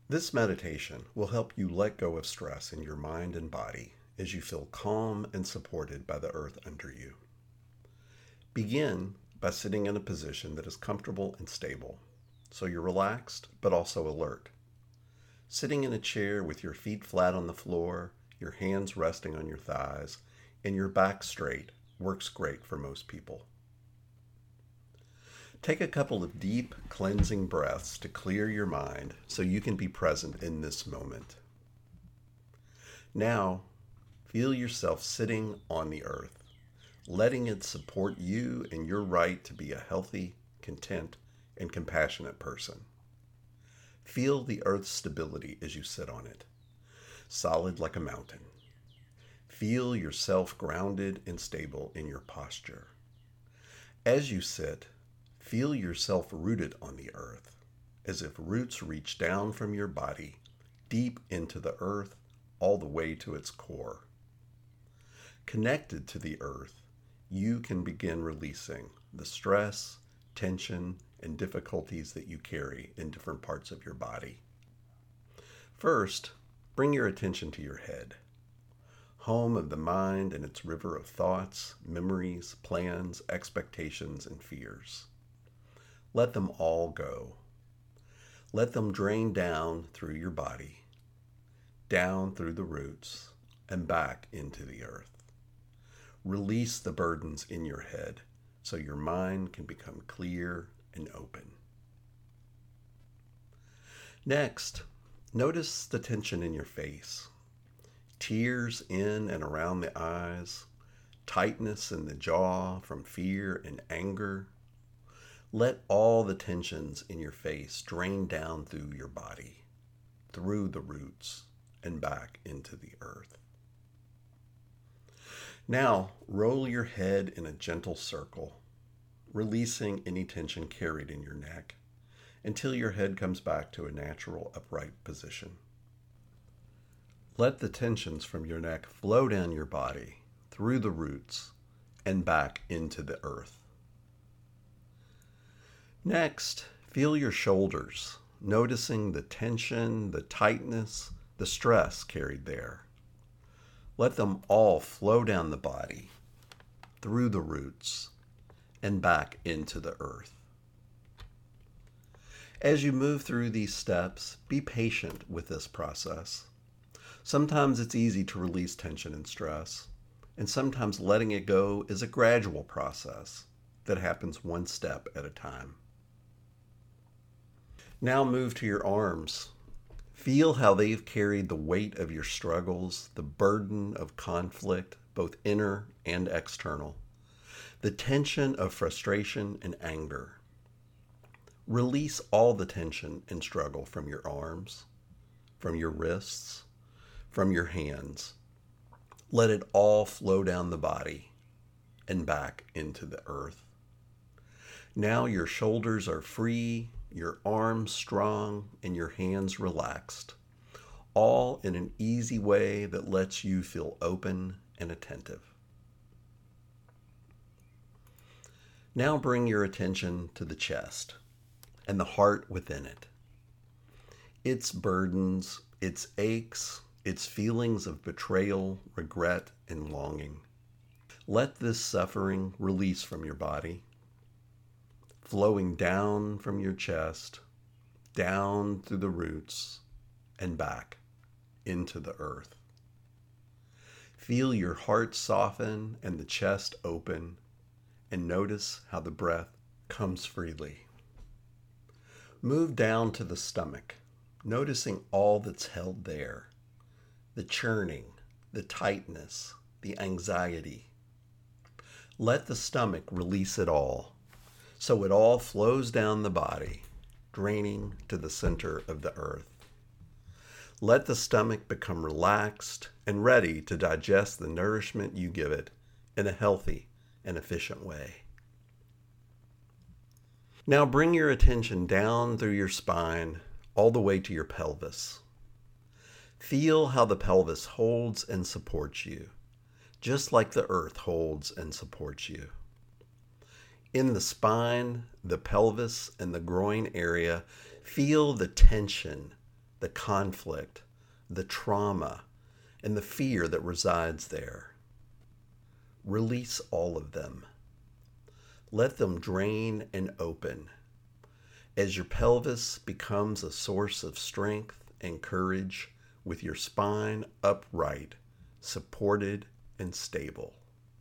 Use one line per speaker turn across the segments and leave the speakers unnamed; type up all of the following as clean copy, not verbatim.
This meditation will help you let go of stress in your mind and body as you feel calm and supported by the earth under you. Begin by sitting in a position that is comfortable and stable, so you're relaxed but also alert. Sitting in a chair with your feet flat on the floor, your hands resting on your thighs, and your back straight works great for most people. Take a couple of deep, cleansing breaths to clear your mind so you can be present in this moment. Now, feel yourself sitting on the earth, letting it support you and your right to be a healthy, content, and compassionate person. Feel the earth's stability as you sit on it, solid like a mountain. Feel yourself grounded and stable in your posture. As you sit, feel yourself rooted on the earth, as if roots reach down from your body, deep into the earth, all the way to its core. Connected to the earth, you can begin releasing the stress, tension, and difficulties that you carry in different parts of your body. First, bring your attention to your head, home of the mind and its river of thoughts, memories, plans, expectations, and fears. Let them all go. Let them drain down through your body, down through the roots, and back into the earth. Release the burdens in your head so your mind can become clear and open. Next, notice the tension in your face. Tears in and around the eyes, tightness in the jaw from fear and anger. Let all the tensions in your face drain down through your body, through the roots, and back into the earth. Now, roll your head in a gentle circle, releasing any tension carried in your neck until your head comes back to a natural upright position. Let the tensions from your neck flow down your body, through the roots, and back into the earth. Next, feel your shoulders, noticing the tension, the tightness, the stress carried there. Let them all flow down the body, through the roots, and back into the earth. As you move through these steps, be patient with this process. Sometimes it's easy to release tension and stress, and sometimes letting it go is a gradual process that happens one step at a time. Now move to your arms. Feel how they've carried the weight of your struggles, the burden of conflict, both inner and external, the tension of frustration and anger. Release all the tension and struggle from your arms, from your wrists, from your hands. Let it all flow down the body and back into the earth. Now your shoulders are free, your arms strong, and your hands relaxed, all in an easy way that lets you feel open and attentive. Now bring your attention to the chest and the heart within it. Its burdens, its aches, its feelings of betrayal, regret, and longing. Let this suffering release from your body, flowing down from your chest, down through the roots, and back into the earth. Feel your heart soften and the chest open, and notice how the breath comes freely. Move down to the stomach, noticing all that's held there, the churning, the tightness, the anxiety. Let the stomach release it all, so it all flows down the body, draining to the center of the earth. Let the stomach become relaxed and ready to digest the nourishment you give it in a healthy and efficient way. Now bring your attention down through your spine all the way to your pelvis. Feel how the pelvis holds and supports you, just like the earth holds and supports you. In the spine, the pelvis, and the groin area, feel the tension the conflict, the trauma, and the fear that resides there. Release all of them. Let them drain and open as your pelvis becomes a source of strength and courage with your spine upright, supported, and stable.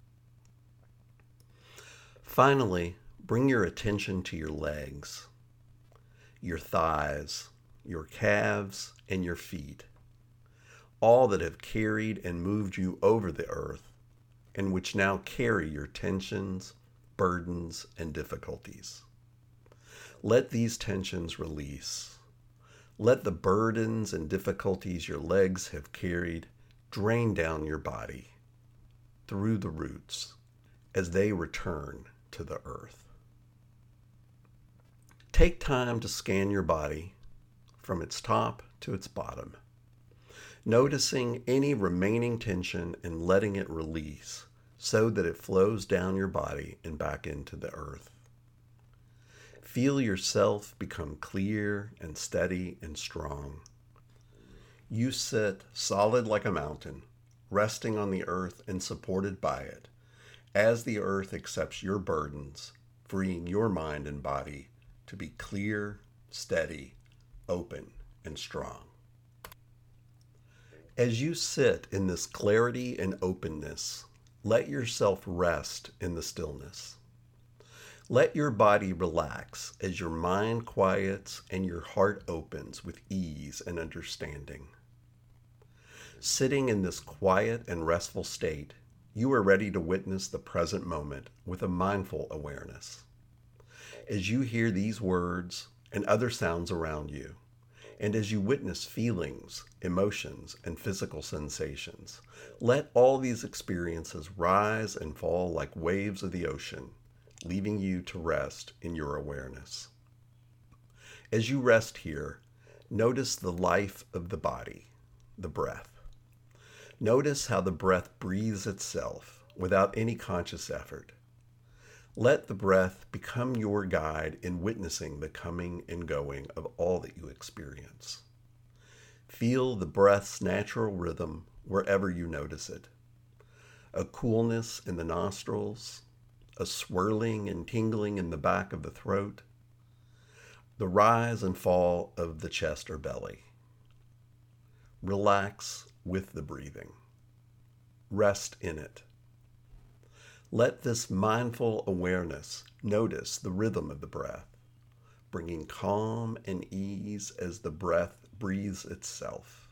Finally, bring your attention to your legs, your thighs, your calves, and your feet, all that have carried and moved you over the earth, and which now carry your tensions, burdens, and difficulties. Let these tensions release. Let the burdens and difficulties your legs have carried drain down your body through the roots as they return to the earth. Take time to scan your body from its top to its bottom, noticing any remaining tension and letting it release so that it flows down your body and back into the earth. Feel yourself become clear and steady and strong. You sit solid like a mountain, resting on the earth and supported by it, as the earth accepts your burdens, freeing your mind and body to be clear, steady, open, and strong. As you sit in this clarity and openness, let yourself rest in the stillness. Let your body relax as your mind quiets and your heart opens with ease and understanding. Sitting in this quiet and restful state, you are ready to witness the present moment with a mindful awareness. As you hear these words and other sounds around you, and as you witness feelings, emotions, and physical sensations, let all these experiences rise and fall like waves of the ocean, leaving you to rest in your awareness. As you rest here, notice the life of the body, the breath. Notice how the breath breathes itself without any conscious effort. Let the breath become your guide in witnessing the coming and going of all that you experience. Feel the breath's natural rhythm wherever you notice it. A coolness in the nostrils, a swirling and tingling in the back of the throat, the rise and fall of the chest or belly. Relax with the breathing. Rest in it. Let this mindful awareness notice the rhythm of the breath, bringing calm and ease as the breath breathes itself.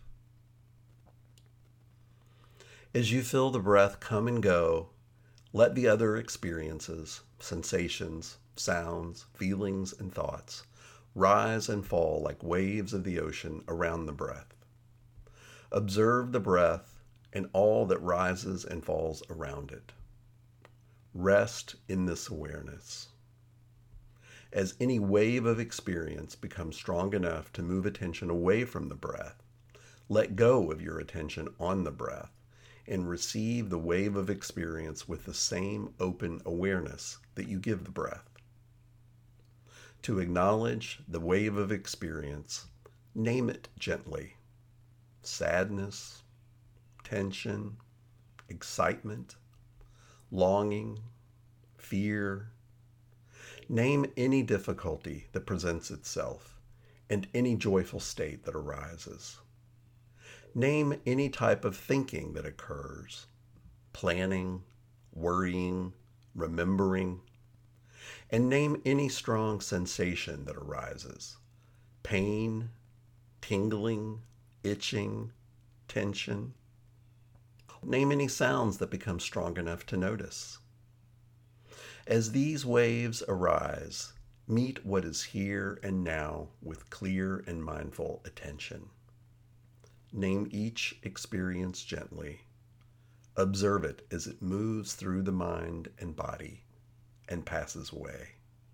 As you feel the breath come and go, let the other experiences, sensations, sounds, feelings, and thoughts rise and fall like waves of the ocean around the breath. Observe the breath and all that rises and falls around it. Rest in this awareness. As any wave of experience becomes strong enough to move attention away from the breath, let go of your attention on the breath and receive the wave of experience with the same open awareness that you give the breath. To acknowledge the wave of experience, name it gently. Sadness, tension, excitement, longing, fear. Name any difficulty that presents itself and any joyful state that arises. Name any type of thinking that occurs, planning, worrying, remembering, and name any strong sensation that arises, pain, tingling, itching, tension. Name any sounds that become strong enough to notice. As these waves arise, meet what is here and now with clear and mindful attention. Name each experience gently. Observe it as it moves through the mind and body and passes away.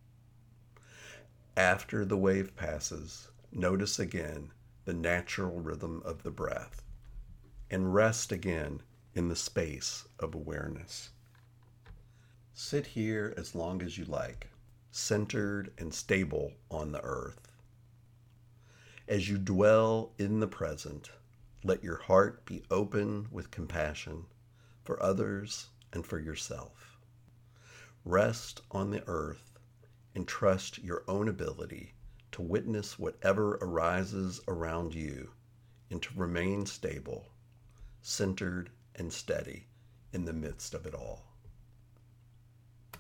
After the wave passes, notice again the natural rhythm of the breath and rest again in the space of awareness. Sit here as long as you like, centered and stable on the earth. As you dwell in the present, let your heart be open with compassion for others and for yourself. Rest on the earth and trust your own ability to witness whatever arises around you and to remain stable, centered, and steady in the midst of it all.